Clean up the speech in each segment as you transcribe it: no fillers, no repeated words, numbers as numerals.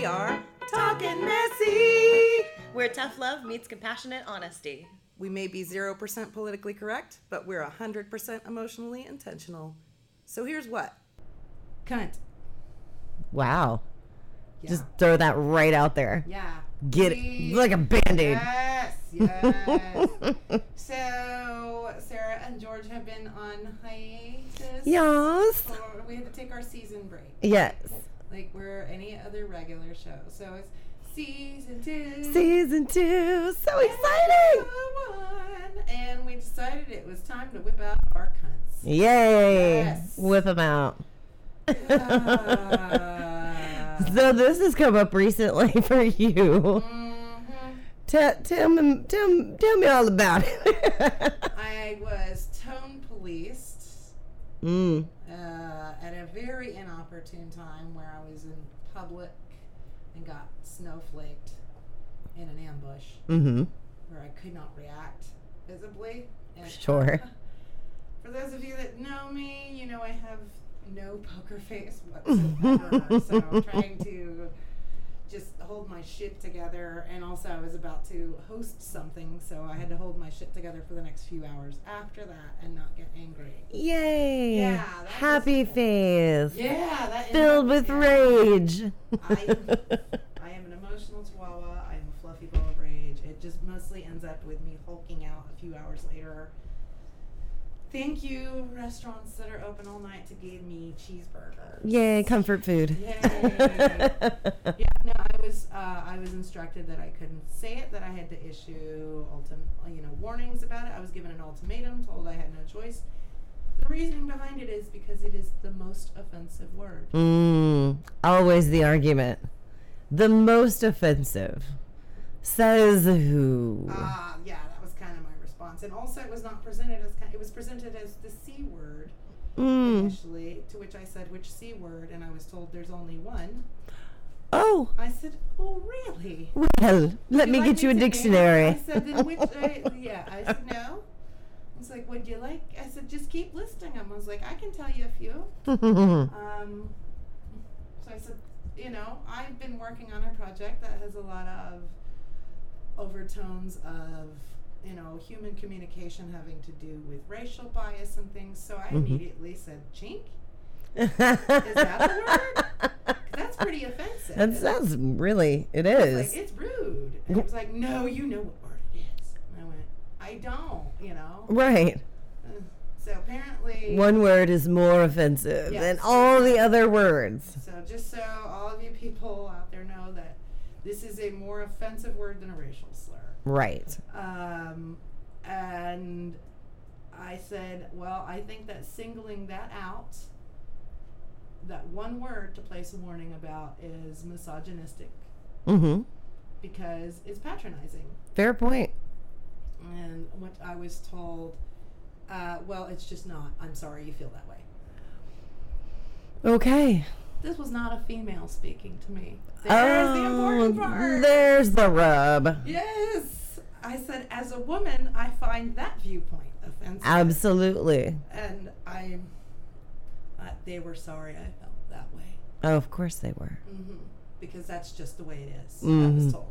We are Talking Messy. Where tough love meets compassionate honesty. We may be 0% politically correct, but we're 100% emotionally intentional. So here's what. Cunt. Wow. Yeah. Just throw that right out there. Yeah. Get it like a Band-Aid. Yes. So Sarah and George have been on hiatus. Yes. We had to take our season break. Yes. Like we're any other regular show. So it's season 2. Season 2. So exciting. And we decided it was time to whip out our cunts. Yay. Yes. Whip them out. So this has come up recently for you. Tell me all about it. I was tone policed at a very inopportune time where I was in public and got snowflaked in an ambush where I could not react visibly. And Sure. For those of you that know me, you know I have no poker face whatsoever. So I'm trying to just hold my shit together, and also I was about to host something, so I had to hold my shit together for the next few hours after that and not get angry. Yay. Yeah, Happy face. Yeah, that Filled with rage. I am an emotional chihuahua. I am a fluffy ball of rage. It just mostly ends up with me hulking out a few hours later. Thank you, restaurants that are open all night to give me cheeseburgers. Yay, comfort food. Yay. Yeah, no, I was instructed that I couldn't say it, that I had to issue warnings about it. I was given an ultimatum, told I had no choice. The reasoning behind it is because it is the most offensive word. Always the argument. The most offensive. Says who? Yeah, that was kind of my response. And also it was not presented as, it was presented as the C word initially, to which I said, which C word? And I was told there's only one. Oh. I said, oh, really? Well, let me get you a dictionary. I said, then which, I said, no. I was like, would you like? I said, just keep listing them. I was like, I can tell you a few. So I said, I've been working on a project that has a lot of overtones of, human communication having to do with racial bias and things. So I immediately said, chink? Is that a word? That's pretty offensive. That sounds really, it is. Like, it's rude. And it was like, no, you know what word it is. And I went, I don't, Right. So apparently... One word is more offensive than all the other words. So just so all of you people out there know that this is a more offensive word than a racial slur. Right. And I said, well, I think that singling that out, that one word to place a warning about, is misogynistic. Because it's patronizing. Fair point. And what I was told, well, it's just not. I'm sorry you feel that way. Okay. This was not a female speaking to me. There's the important part. There's the rub. Yes. I said, as a woman, I find that viewpoint offensive. Absolutely. And they were sorry I felt that way. Oh, of course they were. Because that's just the way it is. I was told.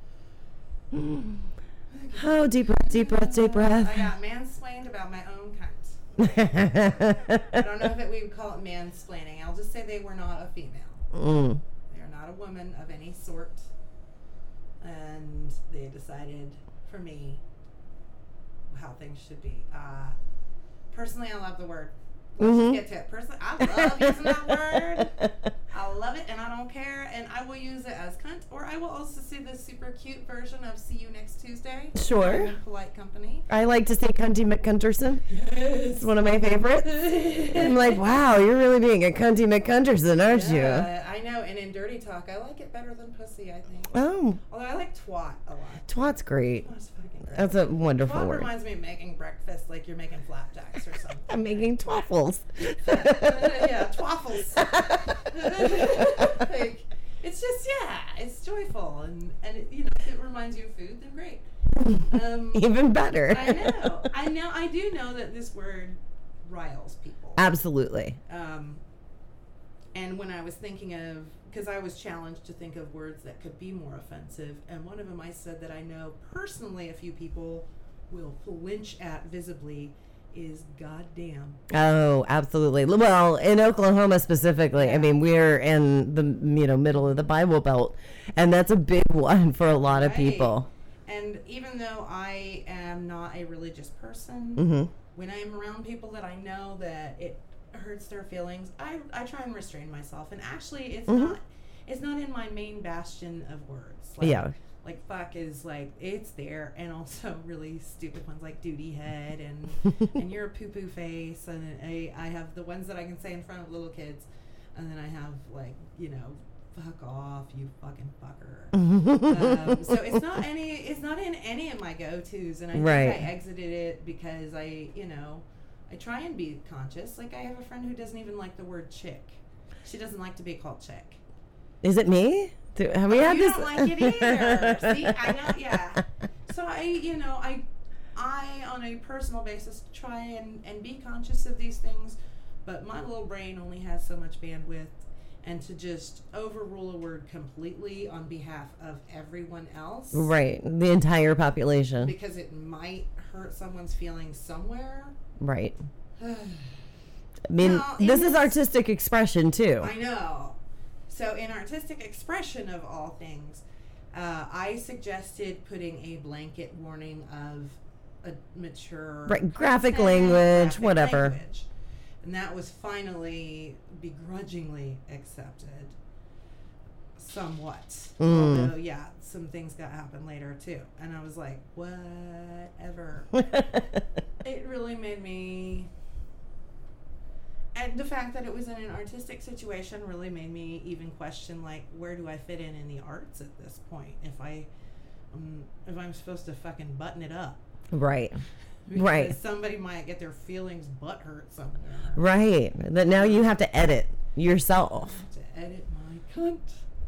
Oh, deep breath, deep breath, deep breath. I got mansplained about my own cunt. I don't know if we would call it mansplaining. I'll just say they were not a female. They are not a woman of any sort. And they decided for me how things should be. Personally, I love the word. Let's just get to it. Personally, I love using that word. I love it, and I don't care. And I will use it as cunt, or I will also say the super cute version of "See you next Tuesday." Sure. I'm in polite company. I like to say Cunty McCunterson. Yes. It's one of my favorites. I'm like, wow, you're really being a Cunty McCunterson, aren't you? I know. And in dirty talk, I like it better than pussy, I think. Oh. Although I like twat a lot. Twat's great. Twat's fucking great. That's a wonderful Twat word. reminds me of making breakfast like you're making flapjacks or something. I'm making twaffles. Yeah, twaffles. Like, it's just, it's joyful, and it, if it reminds you of food, then great. Even better. I do know that this word riles people. Absolutely. And when I was thinking of, because I was challenged to think of words that could be more offensive, and one of them I said that I know personally a few people will flinch at visibly is goddamn. Oh, absolutely. Well, in Oklahoma specifically, I mean, we're in the middle of the Bible Belt, and that's a big one for a lot of people. And even though I am not a religious person, Mm-hmm. when I am around people that I know that it hurts their feelings, I try and restrain myself. And actually, it's not in my main bastion of words. Like, Yeah. Like fuck is like it's there, and also really stupid ones like duty head and you're a poo poo face, and I have the ones that I can say in front of little kids, and then I have like fuck off, you fucking fucker. So it's not in any of my go-tos, and I think I exited it because I try and be conscious. Like I have a friend who doesn't even like the word chick. She doesn't like to be called chick. Is it me? Have we had you this? don't like it either. See, I know, yeah. So I on a personal basis try and be conscious of these things, but my little brain only has so much bandwidth, and to just overrule a word completely on behalf of everyone else, Right, the entire population. because it might hurt someone's feelings somewhere. Right. I mean, Well, this is artistic expression too. I know. So in artistic expression of all things, I suggested putting a blanket warning of a mature Graphic content, language, graphic whatever. language. And that was finally begrudgingly accepted somewhat. Although, yeah, some things got happen later too. And I was like, whatever. It really made me... And the fact that it was in an artistic situation really made me even question, like, where do I fit in the arts at this point? If I'm supposed to fucking button it up, Right. because Right. somebody might get their feelings butt hurt somewhere. Right. That now you have to edit yourself. To edit my cunt.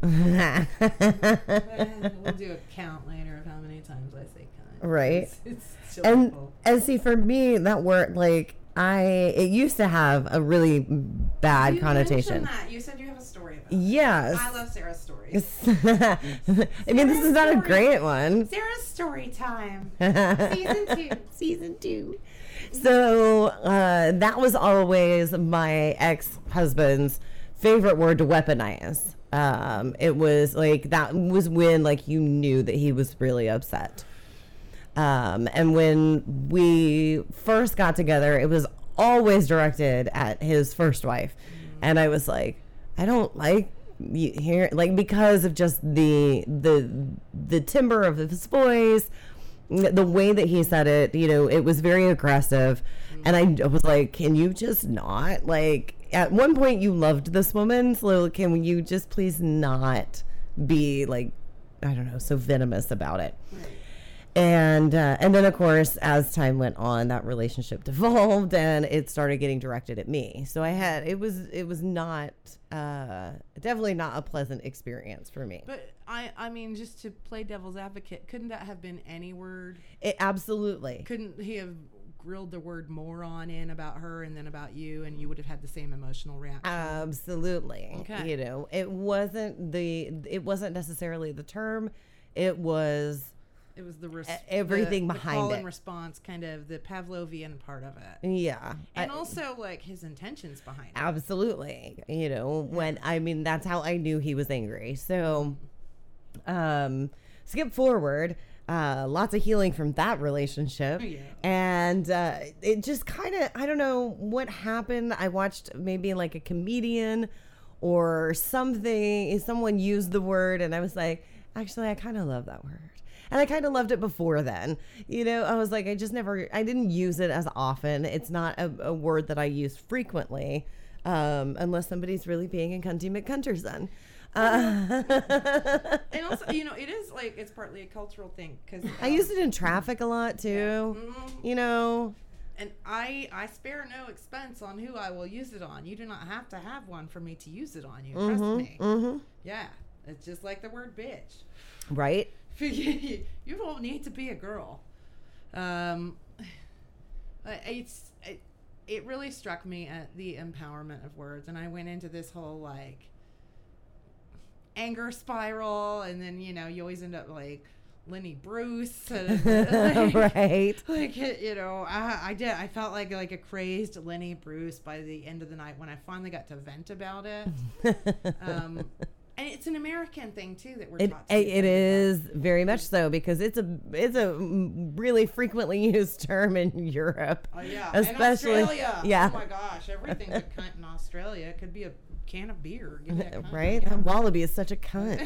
We'll do a count later of how many times I say cunt. Right. It's and delightful. see, for me, that word, like, it used to have a really bad You connotation. mentioned that. You said you have a story about it. Yes. I love Sarah's stories. I mean, this is not a great one. Sarah's story time. Season 2. So that was always my ex-husband's favorite word to weaponize. It was like, that was when, like, you knew that he was really upset. And when we first got together, it was always directed at his first wife. And I was like, I don't like you here, like, because of just the timbre of his voice, the way that he said it, it was very aggressive. And I was like, can you just not, like, at one point you loved this woman, so can you just please not be, like, I don't know, so venomous about it. Right. And then, of course, as time went on, that relationship devolved, and it started getting directed at me. So it was not definitely not a pleasant experience for me. But I mean, just to play devil's advocate, couldn't that have been any word? It absolutely. Couldn't he have grilled the word moron in about her and then about you, and you would have had the same emotional reaction? Absolutely. Okay. It wasn't necessarily the term. It was the everything the behind call it. and response, kind of the Pavlovian part of it, Yeah. and also like his intentions behind it. Absolutely. That's how I knew he was angry. So, skip forward, lots of healing from that relationship. Yeah. And it just kind of, I don't know what happened. I watched maybe like a comedian or something, someone used the word, and I was like, actually, I kind of love that word. And I kind of loved it before then. I was like, I didn't use it as often. It's not a word that I use frequently, unless somebody's really being a cunty McCunterson. And also, it is like, it's partly a cultural thing, because I use it in traffic a lot too. Yeah. And I spare no expense on who I will use it on. You do not have to have one for me to use it on you. Trust me. Mm-hmm. Yeah, it's just like the word bitch. Right? You don't need to be a girl. it really struck me at the empowerment of words, and I went into this whole like anger spiral, and then you always end up like Lenny Bruce, and, right? Like I felt like a crazed Lenny Bruce by the end of the night when I finally got to vent about it. And it's an American thing too that we're taught to it is very much so, because it's a really frequently used term in Europe. Oh yeah, especially and Australia. Yeah. Oh my gosh, everything's a cunt in Australia. It could be a can of beer. Give me a cunt. Right? Yeah. Wallaby is such a cunt.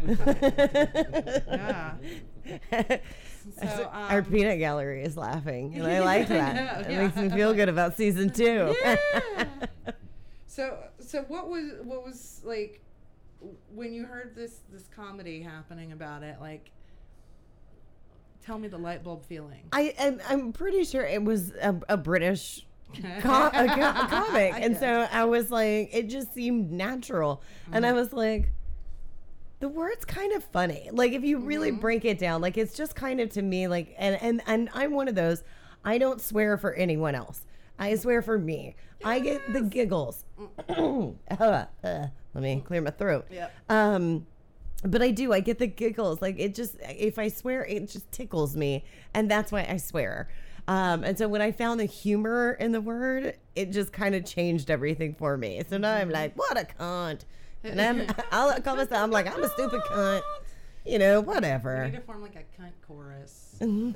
Yeah. So, our peanut gallery is laughing, and I like that. know, It makes me feel good about season 2. Yeah. So what was like when you heard this comedy happening about it? Like, tell me the light bulb feeling. I'm pretty sure it was a British comic, and so I was like, it just seemed natural, and I was like, the word's kind of funny. Like, if you really break it down, like, it's just kind of, to me, like, and I'm one of those, I don't swear for anyone else. I swear for me. Yes. I get the giggles. Let me clear my throat. Yep. But I get the giggles. Like, it just, if I swear, it just tickles me. And that's why I swear. And so when I found the humor in the word, it just kind of changed everything for me. So now I'm like, what a cunt. And I'll call myself, I'm like, I'm a stupid cunt. Whatever. We need to form like a cunt chorus. Oh,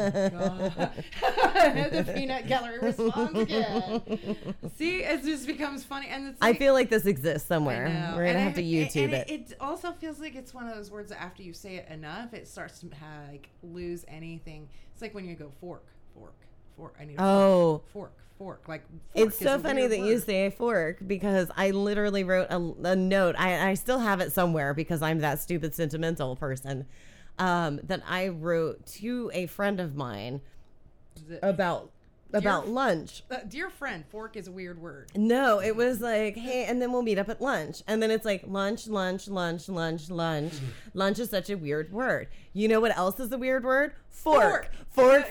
the peanut gallery responds again. See, it just becomes funny, and it's like, I feel like this exists somewhere. We're gonna have to YouTube it. It also feels like it's one of those words that after you say it enough, it starts to lose anything. It's like when you go fork. I need a fork. Like, fork it's so funny that you say fork, because I literally wrote a note. I still have it somewhere, because I'm that stupid sentimental person, that I wrote to a friend of mine about lunch. Dear friend, fork is a weird word. No, it was like, hey, and then we'll meet up at lunch. And then it's like lunch. Lunch is such a weird word. You know what else is a weird word? Fork. Fork.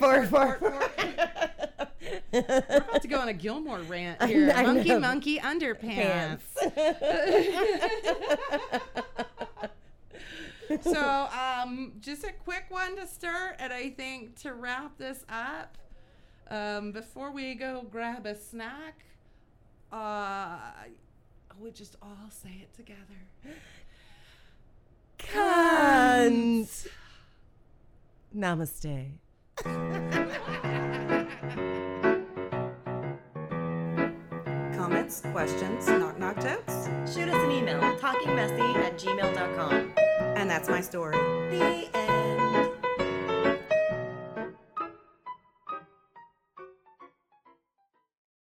We're about to go on a Gilmore rant here. Monkey underpants. So, just a quick one to start, and I think to wrap this up, before we go grab a snack, we just all say it together. Cunt. Namaste. Comments, questions, knock jokes? Shoot us an email, talkingmessy@gmail.com. And that's my story. The